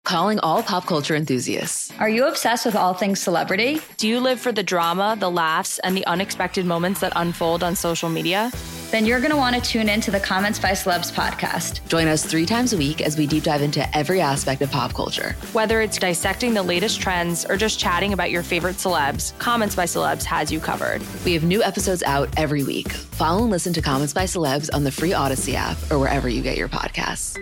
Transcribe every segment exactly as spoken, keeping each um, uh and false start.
Calling all pop culture enthusiasts. Are you obsessed with all things celebrity? Do you live for the drama, the laughs, and the unexpected moments that unfold on social media? Then you're going to want to tune in to the Comments by Celebs podcast. Join us three times a week as we deep dive into every aspect of pop culture. Whether it's dissecting the latest trends or just chatting about your favorite celebs, Comments by Celebs has you covered. We have new episodes out every week. Follow and listen to Comments by Celebs on the free Odyssey app or wherever you get your podcasts.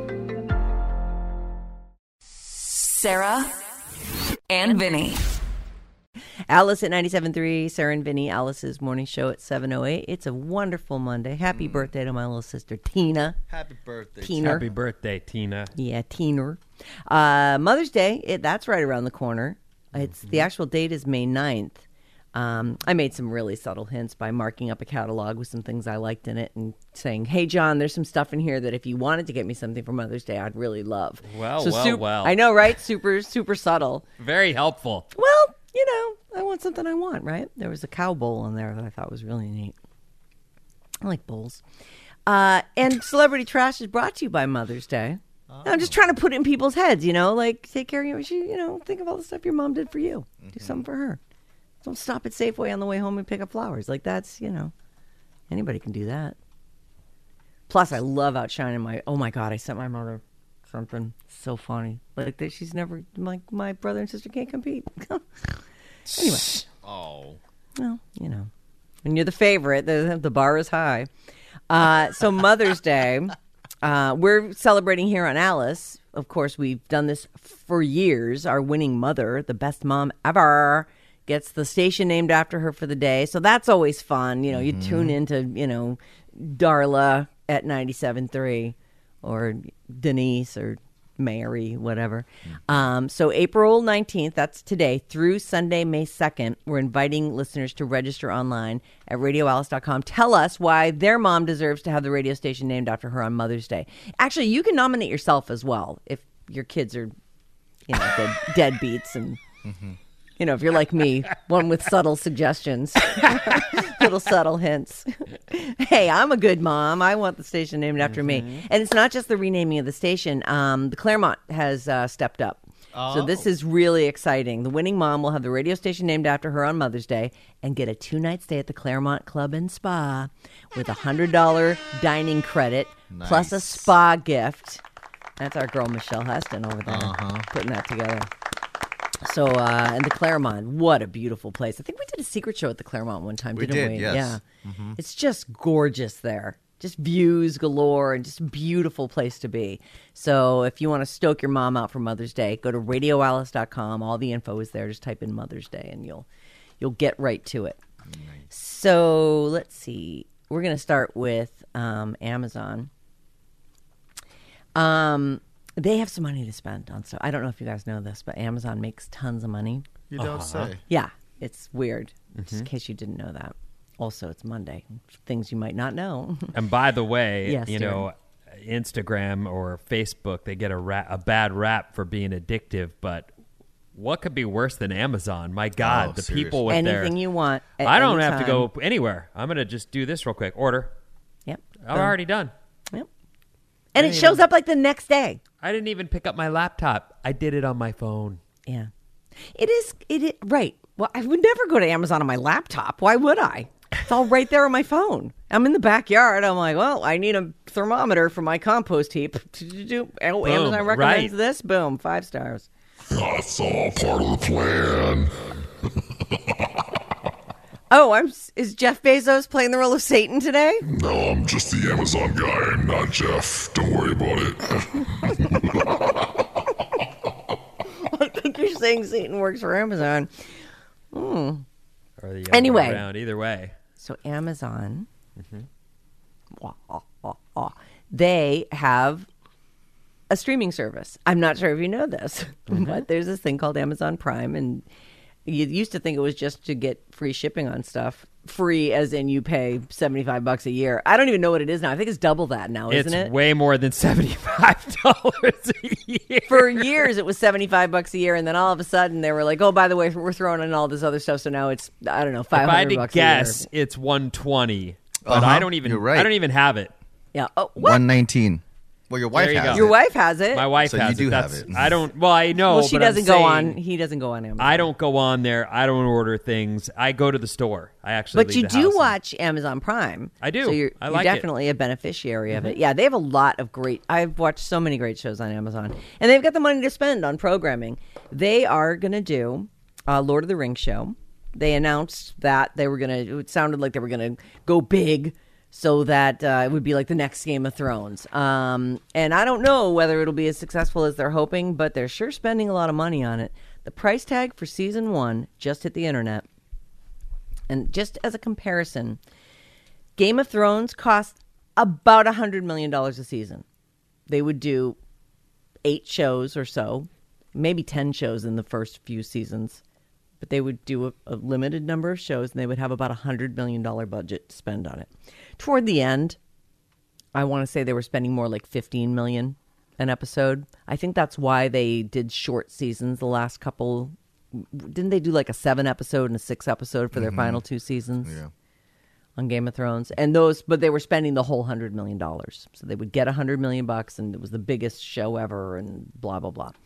Sarah and Vinny. Alice at ninety-seven point three, Sarah and Vinny, Alice's morning show at seven oh eight. It's a wonderful Monday. Happy mm. birthday to my little sister, Tina. Happy birthday. Tina. Happy birthday, Tina. Yeah, Tina. Uh, Mother's Day, it, that's right around the corner. It's mm-hmm. The actual date is May ninth. Um, I made some really subtle hints by marking up a catalog with some things I liked in it and saying, hey, John, there's some stuff in here that if you wanted to get me something for Mother's Day, I'd really love. Well, so well, super, well. I know, right? Super, super subtle. Very helpful. Well, you know, I want something I want, right? There was a cow bowl in there that I thought was really neat. I like bowls. Uh, and Celebrity Trash is brought to you by Mother's Day. Oh. I'm just trying to put it in people's heads, you know, like take care of you. You know, think of all the stuff your mom did for you. Mm-hmm. Do something for her. Don't stop at Safeway on the way home and pick up flowers. Like that's, you know, anybody can do that. Plus, I love outshining my, oh my God, I sent my mother something so funny. Like that she's never, my, my brother and sister can't compete. Anyway. Oh. Well, you know, when you're the favorite, the, the bar is high. Uh, so Mother's Day, uh, we're celebrating here on Alice. Of course, we've done this for years. Our winning mother, the best mom ever, gets the station named after her for the day. So that's always fun. You know, you mm-hmm. tune into, you know, Darla at ninety-seven point three or Denise or Mary, whatever. Mm-hmm. Um, so April nineteenth, that's today, through Sunday, May second, we're inviting listeners to register online at radio alice dot com. Tell us why their mom deserves to have the radio station named after her on Mother's Day. Actually, you can nominate yourself as well if your kids are, you know, dead, deadbeats and... Mm-hmm. You know, if you're like me, one with subtle suggestions, little subtle hints. Hey, I'm a good mom. I want the station named after mm-hmm. me. And it's not just the renaming of the station. Um, the Claremont has uh, stepped up. Oh. So this is really exciting. The winning mom will have the radio station named after her on Mother's Day and get a two-night stay at the Claremont Club and Spa with a one hundred dollars dining credit nice. Plus a spa gift. That's our girl, Michelle Heston, over there, uh-huh. putting that together. So, uh, and the Claremont, what a beautiful place. I think we did a secret show at the Claremont one time, we didn't did, we? Yes. Yeah. Mm-hmm. It's just gorgeous there. Just views galore and just a beautiful place to be. So if you want to stoke your mom out for Mother's Day, go to radio alice dot com. All the info is there. Just type in Mother's Day and you'll you'll get right to it. Nice. So let's see. We're going to start with um, Amazon. Um. They have some money to spend on stuff. I don't know if you guys know this, but Amazon makes tons of money. You don't uh-huh. say. Yeah, it's weird. Mm-hmm. Just in case you didn't know that. Also, it's Monday. Things you might not know. And by the way, yes, you dear. know, Instagram or Facebook, they get a, ra- a bad rap for being addictive, but what could be worse than Amazon? My God, oh, the seriously. people with Anything their... you want at I don't any have to time. go anywhere. I'm going to just do this real quick. Order. Yep. I'm Done. already done. Yep. And it shows up like the next day. I didn't even pick up my laptop. I did it on my phone. Yeah. It is, it is, right. Well, I would never go to Amazon on my laptop. Why would I? It's all right there on my phone. I'm in the backyard. I'm like, well, I need a thermometer for my compost heap. Oh, Amazon recommends right. this. Boom, five stars. That's all part of the plan. Oh, I'm. Is Jeff Bezos playing the role of Satan today? No, I'm just the Amazon guy. I'm not Jeff. Don't worry about it. I think you're saying Satan works for Amazon. Hmm. Or the Anyway. around. Either way. So Amazon, mm-hmm. wah, wah, wah, wah, they have a streaming service. I'm not sure if you know this, mm-hmm. but there's this thing called Amazon Prime, and you used to think it was just to get free shipping on stuff. Free as in you pay seventy-five bucks a year. I don't even know what it is now. I think it's double that now, isn't it's it? It's way more than seventy-five dollars a year. For years, it was seventy-five bucks a year, and then all of a sudden, they were like, oh, by the way, we're throwing in all this other stuff, so now it's, I don't know, five hundred bucks a year. If I had to guess, it's one twenty, but uh-huh. I don't even, You're right. I don't even have it. Yeah. Oh, what? one nineteen Well, your wife There you has go. it. Your wife has it. My wife So you has do it. have That's- it. I don't. Well, I know. well, she but I'm doesn't go saying on. He doesn't go on Amazon. I don't go on there. I don't order things. I go to the store. I actually. But leave you the do house and- watch Amazon Prime. I do. So you're, I you're like it. definitely a beneficiary of it. Yeah, they have a lot of great. I've watched so many great shows on Amazon, and they've got the money to spend on programming. They are going to do a Lord of the Rings show. They announced that they were going to. It sounded like they were going to go big, so that uh, it would be like the next Game of Thrones. Um, and I don't know whether it'll be as successful as they're hoping, but they're sure spending a lot of money on it. The price tag for season one just hit the internet. And just as a comparison, Game of Thrones cost about one hundred million dollars a season. They would do eight shows or so, maybe ten shows in the first few seasons. But they would do a, a limited number of shows, and they would have about a one hundred million dollars budget to spend on it. Toward the end, I want to say they were spending more like fifteen million dollars an episode. I think that's why they did short seasons the last couple. Didn't they do like a seven episode and a six episode for their Mhm. final two seasons Yeah. on Game of Thrones? And those, but they were spending the whole hundred million dollars, so they would get a hundred million bucks, and it was the biggest show ever, and blah blah blah.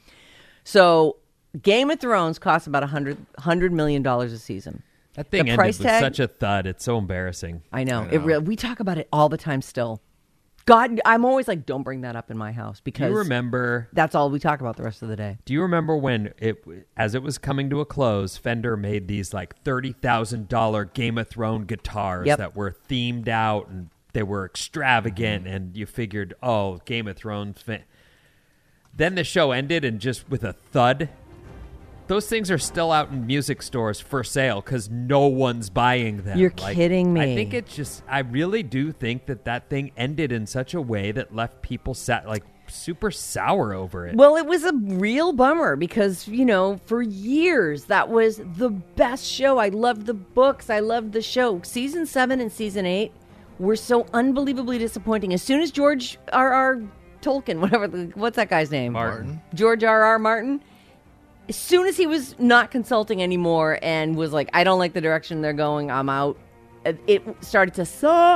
So Game of Thrones costs about a hundred hundred million dollars a season. That thing The ended price with tag- such a thud. It's so embarrassing. I know, I it. know. Re- we talk about it all the time. Still, God, I'm always like, don't bring that up in my house Do because you remember? that's all we talk about the rest of the day. Do you remember when it, as it was coming to a close, Fender made these like thirty thousand dollar Game of Thrones guitars Yep. that were themed out and they were extravagant, and you figured, oh, Game of Thrones. Fan. Then the show ended, and just with a thud. Those things are still out in music stores for sale because no one's buying them. You're Like, kidding me. I think it's just, I really do think that that thing ended in such a way that left people sat like super sour over it. Well, it was a real bummer because, you know, for years that was the best show. I loved the books. I loved the show. Season seven and season eight were so unbelievably disappointing. As soon as George R R. Tolkien, whatever, the, what's that guy's name? Martin. George R R. Martin. As soon as he was not consulting anymore and was like, I don't like the direction they're going, I'm out, it started to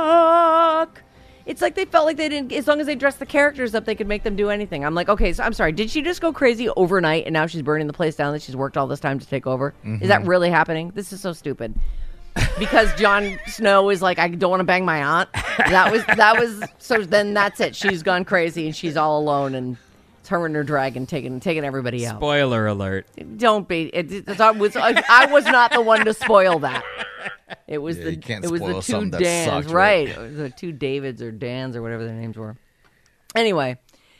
suck. It's like they felt like they didn't, as long as they dressed the characters up, they could make them do anything. I'm like, okay, so I'm sorry. Did she just go crazy overnight and now she's burning the place down that she's worked all this time to take over? Mm-hmm. Is that really happening? This is so stupid. Because Jon Snow is like, I don't want to bang my aunt. That was, that was, so then that's it. She's gone crazy and she's all alone and it's her and her dragon taking, taking everybody out. Spoiler alert. Don't be. It, it's, I, was, I was not the one to spoil that. It was Yeah, the you can't it was the spoil two something that Dans, sucked, right? right? It was the two Davids or Dans or whatever their names were. Anyway,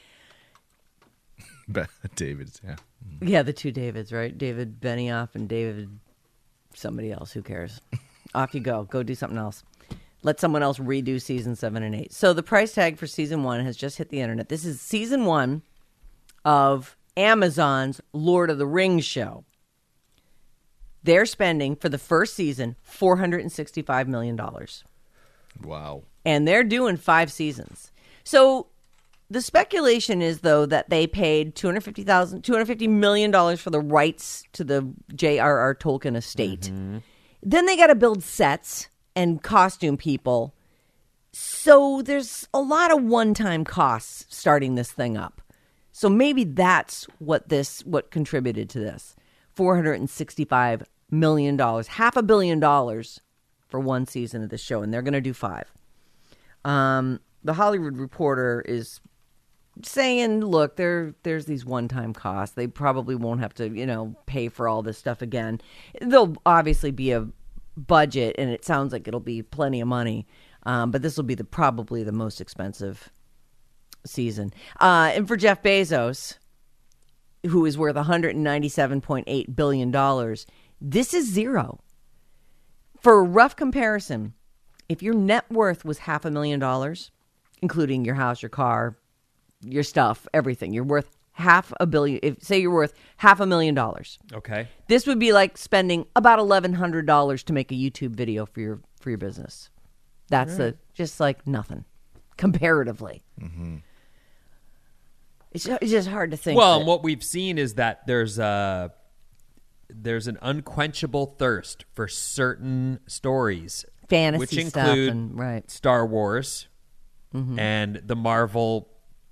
David's, yeah. yeah, the two Davids, right? David Benioff and David somebody else. Who cares? Off you go. Go do something else. Let someone else redo season seven and eight. So the price tag for season one has just hit the internet. This is season one of Amazon's Lord of the Rings show. They're spending for the first season four hundred sixty-five million dollars. Wow. And they're doing five seasons. So the speculation is, though, that they paid two hundred fifty thousand, two hundred fifty million dollars for the rights to the J R R. Tolkien estate. Mm-hmm. Then they got to build sets and costume people. So there's a lot of one-time costs starting this thing up. So maybe that's what this what contributed to this. four hundred sixty-five million dollars, half a billion dollars for one season of the show, and they're going to do five. Um, the Hollywood Reporter is saying, look, there there's these one-time costs. They probably won't have to, you know, pay for all this stuff again. There'll obviously be a budget, and it sounds like it'll be plenty of money, um, but this will be the probably the most expensive season. Uh, and for Jeff Bezos, who is worth one hundred ninety-seven point eight billion dollars, this is zero. For a rough comparison, if your net worth was half a million dollars, including your house, your car, your stuff, everything, you're worth half a billion. If say you're worth half a million dollars, Okay. this would be like spending about eleven hundred dollars to make a YouTube video for your for your business. That's a, just like nothing comparatively. Mm-hmm. It's, it's just hard to think. Well, that- and what we've seen is that there's a there's an unquenchable thirst for certain stories, fantasy which stuff include and right. Star Wars Mm-hmm. and the Marvel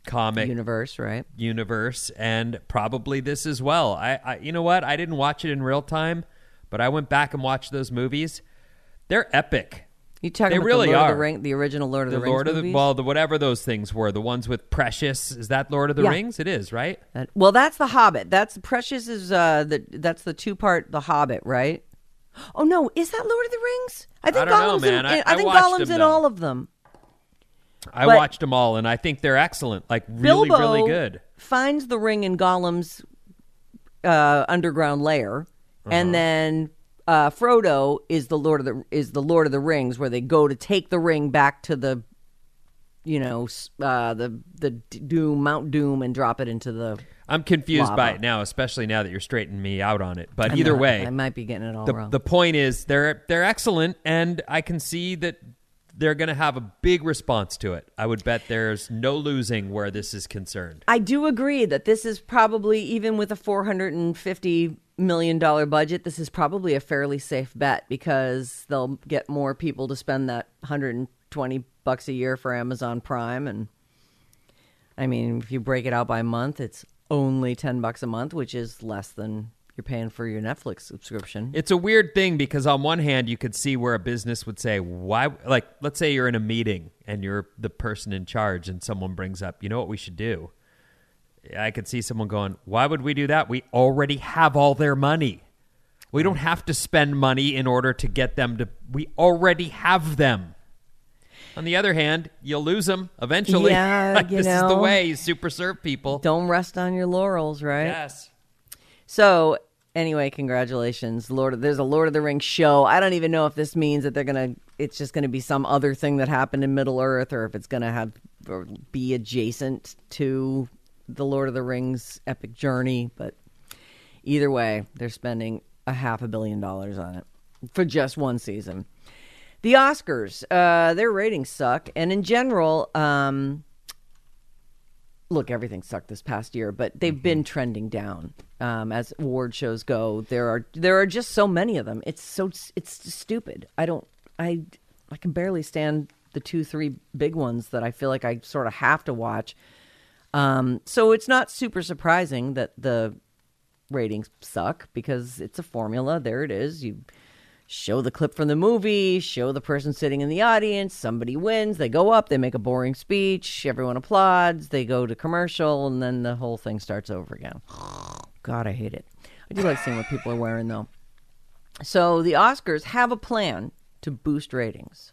comic universe, right? universe, and probably this as well. I, I, you know what? I didn't watch it in real time, but I went back and watched those movies. They're epic. You talking They about really the Lord are. of the Ring, the original Lord of the, The Rings Lord of the movies? well, the whatever those things were, the ones with Precious. Is that Lord of the Yeah. Rings? It is, right? That- well, that's the Hobbit. That's Precious is uh the that's the two part The Hobbit, right? Oh no, is that Lord of the Rings? I think I don't know, Gollum's man. in, I- I, I think watched Gollum's them, in though. all of them. I But watched them all, and I think they're excellent. Like really, Bilbo really good. finds the ring in Gollum's uh, underground lair, Uh-huh. and then uh, Frodo is the Lord of the is the Lord of the Rings, where they go to take the ring back to the, you know, s- uh, the the Doom Mount Doom and drop it into the. I'm confused Lava. by it now, especially now that you're straightening me out on it. But I'm either not- way, I might be getting it all the wrong. the point is they're they're excellent, and I can see that they're going to have a big response to it. I would bet there's no losing where this is concerned. I do agree that this is probably, even with a four hundred fifty million dollars budget, this is probably a fairly safe bet because they'll get more people to spend that one hundred twenty bucks a year for Amazon Prime. And I mean, if you break it out by month, it's only ten bucks a month, which is less than you're paying for your Netflix subscription. It's a weird thing because on one hand, you could see where a business would say, why, like, let's say you're in a meeting and you're the person in charge and someone brings up, you know what we should do? I could see someone going, why would we do that? We already have all their money. We don't have to spend money in order to get them to, we already have them. On the other hand, you'll lose them eventually. Yeah, Like, you this is the know. way you super serve people. Don't rest on your laurels, right? Yes. So anyway, congratulations, Lord. Of, there's a Lord of the Rings show. I don't even know if this means that they're gonna. It's just gonna be some other thing that happened in Middle Earth, or if it's gonna have or be adjacent to the Lord of the Rings epic journey. But either way, they're spending a half a billion dollars on it for just one season. The Oscars, uh, their ratings suck, and in general, um, look, everything sucked this past year, but they've been trending down um, as award shows go. There are there are just so many of them. It's so it's stupid. I don't I I can barely stand the two three big ones that I feel like I sort of have to watch. Um, so it's not super surprising that the ratings suck because it's a formula. There it is. You show the clip from the movie, show the person sitting in the audience, somebody wins, they go up, they make a boring speech, everyone applauds, they go to commercial, and then the whole thing starts over again. God, I hate it. I do like seeing what people are wearing, though. So the Oscars have a plan to boost ratings.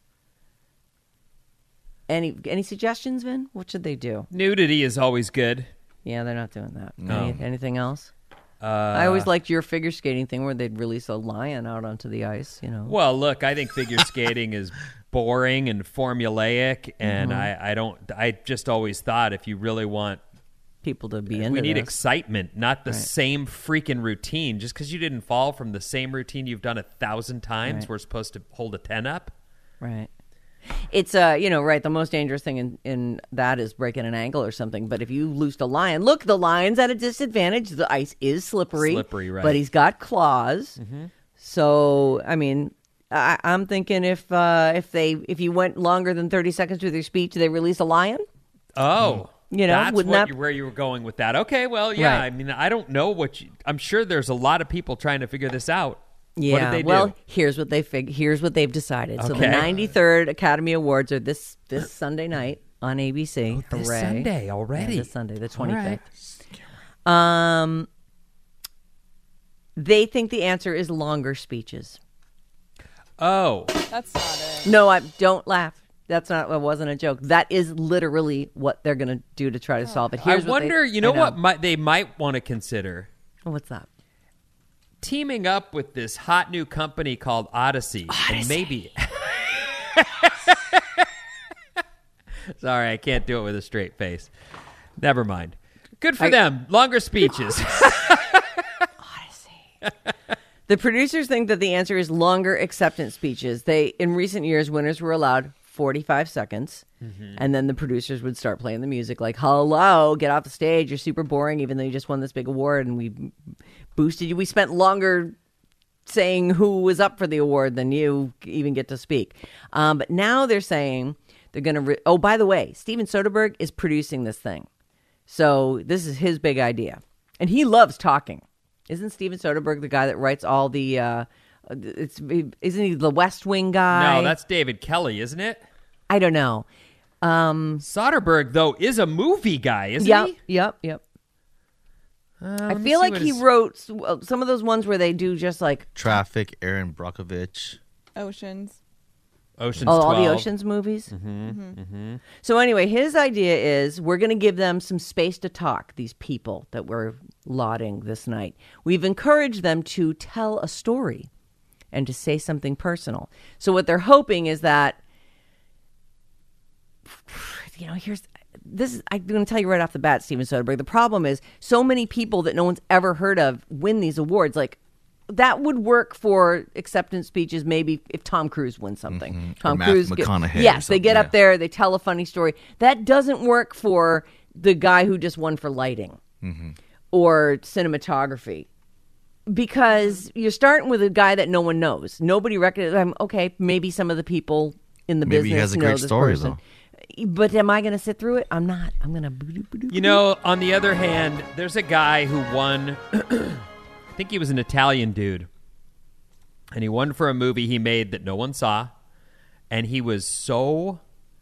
Any any suggestions, Vin? What should they do? Nudity is always good. Yeah, they're not doing that. No. Any, anything else? Uh, I always liked your figure skating thing where they'd release a lion out onto the ice, you know. Well, look, I think figure skating is boring and formulaic, and Mm-hmm. I, I don't. I just always thought if you really want, People to be into we need this. excitement, not the Right. same freaking routine. Just because you didn't fall from the same routine you've done a thousand times, Right. we're supposed to hold a ten up. Right. It's, uh, you know, right, the most dangerous thing in, in that is breaking an ankle or something. But if you loosed a lion, look, the lion's at a disadvantage. The ice is slippery. Slippery, right. But he's got claws. Mm-hmm. So, I mean, I, I'm thinking if uh, if they if you went longer than thirty seconds with your speech, they release a lion? Oh, You know, that's wouldn't what that- you, where you were going with that. Okay, well, yeah. Right. I mean, I don't know what you. I'm sure there's a lot of people trying to figure this out. Yeah. What did they do? Well, here's what they fig- here's what they've decided. So the Okay. ninety-third Academy Awards are this this Sunday night on A B C. this Hooray. Sunday already? Yeah, this Sunday, the All right. twenty-fifth. Um, they think the answer is longer speeches. Oh, That's not it. No, I don't laugh. That's not. That wasn't a joke. That is literally what they're going to do to try to solve it. Here's I what they- wonder. you know, I what might, they might want to consider What's that? teaming up with this hot new company called Odyssey, and maybe. Sorry, I can't do it with a straight face. Never mind. Good for I- them. Longer speeches. The producers think that the answer is longer acceptance speeches. They, in recent years, winners were allowed forty-five seconds, and then the producers would start playing the music like, hello, get off the stage. You're super boring, even though you just won this big award, and we boosted you. We spent longer saying who was up for the award than you even get to speak. Um, but now they're saying they're going to... Re- oh, by the way, Steven Soderbergh is producing this thing. So this is his big idea. And he loves talking. Isn't Steven Soderbergh the guy that writes all the, uh, it's isn't he the West Wing guy? No, that's David Kelly, isn't it? I don't know. Um, Soderbergh, though, is a movie guy, isn't yep, he? Yep, yep. Uh, I let me feel see like what he his- wrote s- well, some of those ones where they do just like, Traffic, Aaron Brockovich. Oceans. Ocean's oh, all twelve. the Oceans movies. Mm-hmm, mm-hmm. So anyway, his idea is we're going to give them some space to talk, these people that we're lauding this night. We've encouraged them to tell a story and to say something personal. So what they're hoping is that, you know, here's, this is, I'm going to tell you right off the bat, Steven Soderbergh, the problem is so many people that no one's ever heard of win these awards. Like, that would work for acceptance speeches maybe if Tom Cruise wins something. Mm-hmm. Tom Or Matthew Cruise, get- McConaughey or yes, they something, get up yeah. there, they tell a funny story. That doesn't work for the guy who just won for lighting Mm-hmm. or cinematography, because you're starting with a guy that no one knows. Nobody recognizes. Um, okay, maybe some of the people in the Maybe he business has a know great this story, person. But am I going to sit through it? I'm not. I'm going to. You know, on the other hand, there's a guy who won, I think he was an Italian dude, and he won for a movie he made that no one saw, and he was so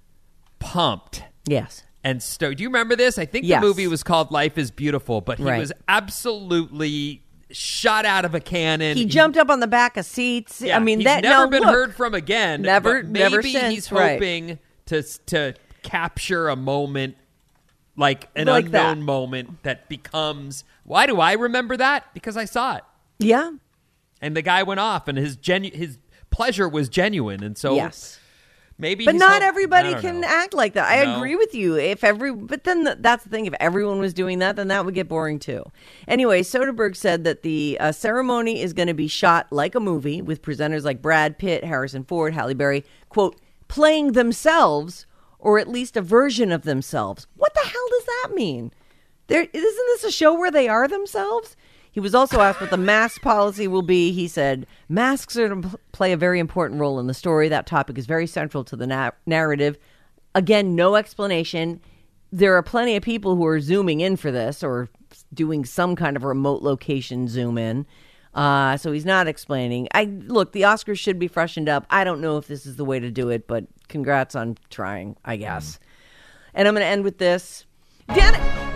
pumped. Yes. And stoked. Do you remember this? I think Yes. the movie was called Life is Beautiful, but he Right. was absolutely shot out of a cannon. He jumped up on the back of seats. Yeah, I mean, he's that never no, been look, heard from again. Never- but maybe never since, he's right. hoping to to capture a moment, like an Like unknown that. moment that becomes. Why do I remember that? Because I saw it, Yeah. and the guy went off, and his genu- his pleasure was genuine, and so Yes. maybe. But he's not hope- everybody I don't can know. act like that. I No. agree with you. If every, but then the, that's the thing. If everyone was doing that, then that would get boring too. Anyway, Soderbergh said that the uh, ceremony is going to be shot like a movie with presenters like Brad Pitt, Harrison Ford, Halle Berry, quote, playing themselves or at least a version of themselves. What the hell does that mean? There isn't this a show where they are themselves? He was also asked what the mask policy will be. He said, masks are to pl- play a very important role in the story. That topic is very central to the na- narrative. Again, no explanation. There are plenty of people who are zooming in for this or doing some kind of remote location zoom in. Uh, so he's not explaining. I look, the Oscars should be freshened up. I don't know if this is the way to do it, but congrats on trying, I guess. And I'm going to end with this. Dan-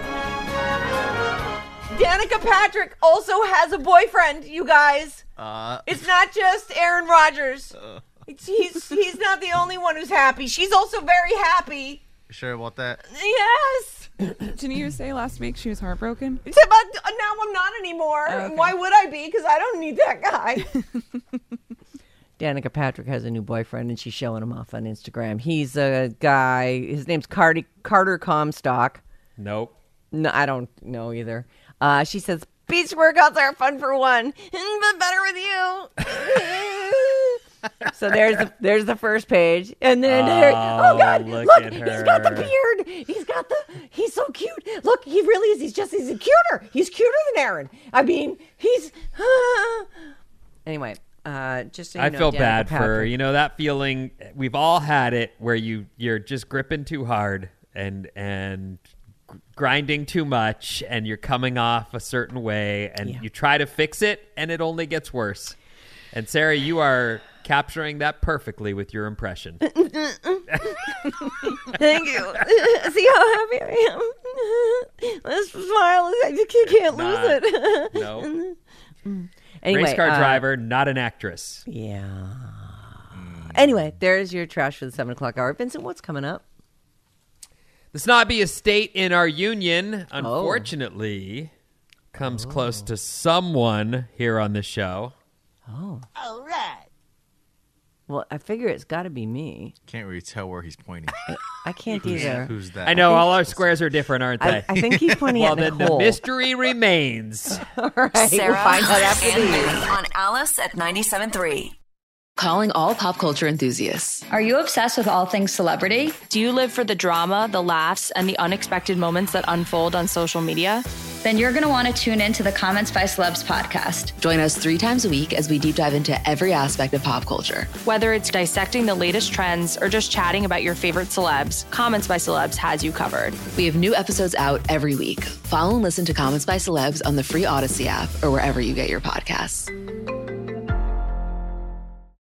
Danica Patrick also has a boyfriend, you guys. Uh, It's not just Aaron Rodgers. It's, he's he's not the only one who's happy. She's also very happy. sure about that? Yes. Didn't you say last week she was heartbroken? Except but now I'm not anymore. Oh, okay. Why would I be? Because I don't need that guy. Danica Patrick has a new boyfriend, and she's showing him off on Instagram. He's a guy. His name's Carter, Carter Comstock. Nope. No, I don't know either. Uh, she says, beach workouts are fun for one, but better with you. So there's the, there's the first page. And then, there, oh, Oh, God, look look, at he's got the her. beard. He's got the, he's so cute. Look, he really is. He's just, he's cuter. He's cuter than Aaron. I mean, he's, anyway, uh, just so you I know, feel Danica bad for her. Patrick- You know that feeling. We've all had it where you you're just gripping too hard and and gr- grinding too much, and you're coming off a certain way, and Yeah. you try to fix it, and it only gets worse. And Sarah, you are capturing that perfectly with your impression. Thank you. See how happy I am? This smile, I just can't lose Not- it. No. Anyway, Race car uh, driver, not an actress. Yeah. Anyway, there's your trash for the seven o'clock hour. Vincent, what's coming up? The snobby estate in our union, unfortunately, comes close to someone here on the show. Oh. All right. Well, I figure it's got to be me. Can't really tell where he's pointing. I can't Who's, either. who's that? I know all our squares are different, aren't they? I, I think he's pointing well, at then Nicole. the mystery remains. All right, Sarah we'll find out after and these. Vinny on Alice at ninety-seven point three. Calling all pop culture enthusiasts. Are you obsessed with all things celebrity? Do you live for the drama, the laughs, and the unexpected moments that unfold on social media? Then you're going to want to tune in to the Comments by Celebs podcast. Join us three times a week as we deep dive into every aspect of pop culture. Whether it's dissecting the latest trends or just chatting about your favorite celebs, Comments by Celebs has you covered. We have new episodes out every week. Follow and listen to Comments by Celebs on the free Odyssey app or wherever you get your podcasts.